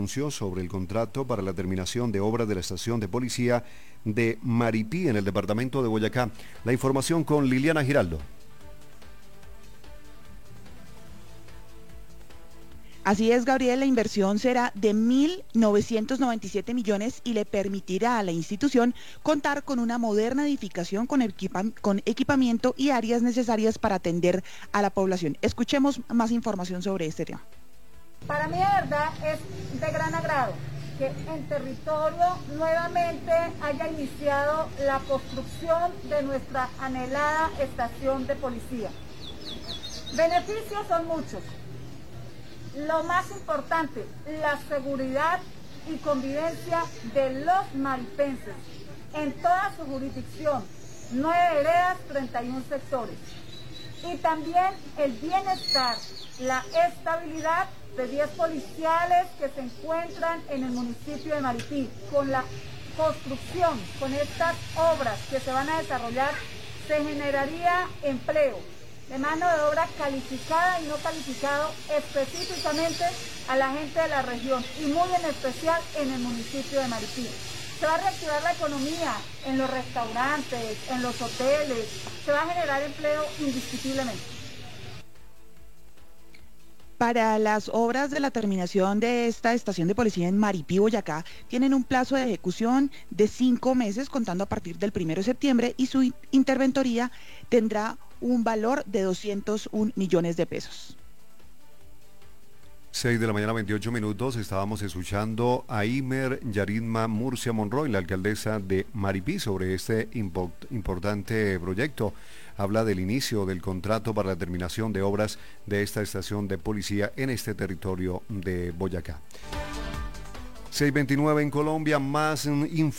Anunció sobre el contrato para la terminación de obras de la estación de policía de Maripí en el departamento de Boyacá. La información con Liliana Giraldo. Así es, Gabriel, la inversión será de 1.997 millones y le permitirá a la institución contar con una moderna edificación con equipamiento y áreas necesarias para atender a la población. Escuchemos más información sobre este tema. Para mí, de verdad, es de gran agrado que en territorio nuevamente haya iniciado la construcción de nuestra anhelada estación de policía. Beneficios son muchos. Lo más importante, la seguridad y convivencia de los maripenses en toda su jurisdicción, 9 veredas, 31 sectores. Y también el bienestar, la estabilidad de 10 policiales que se encuentran en el municipio de Maripí. Con la construcción, con estas obras que se van a desarrollar, se generaría empleo de mano de obra calificada y no calificado específicamente a la gente de la región y muy en especial en el municipio de Maripí. Se va a reactivar la economía en los restaurantes, en los hoteles, se va a generar empleo indiscutiblemente. Para las obras de la terminación de esta estación de policía en Maripí, Boyacá, tienen un plazo de ejecución de 5 meses, contando a partir del 1 de septiembre, y su interventoría tendrá un valor de 201 millones de pesos. 6 de la mañana, 28 minutos. Estábamos escuchando a Imer Yaritma Murcia Monroy, la alcaldesa de Maripí, sobre este importante proyecto. Habla del inicio del contrato para la terminación de obras de esta estación de policía en este territorio de Boyacá. 6:29 en Colombia, más info.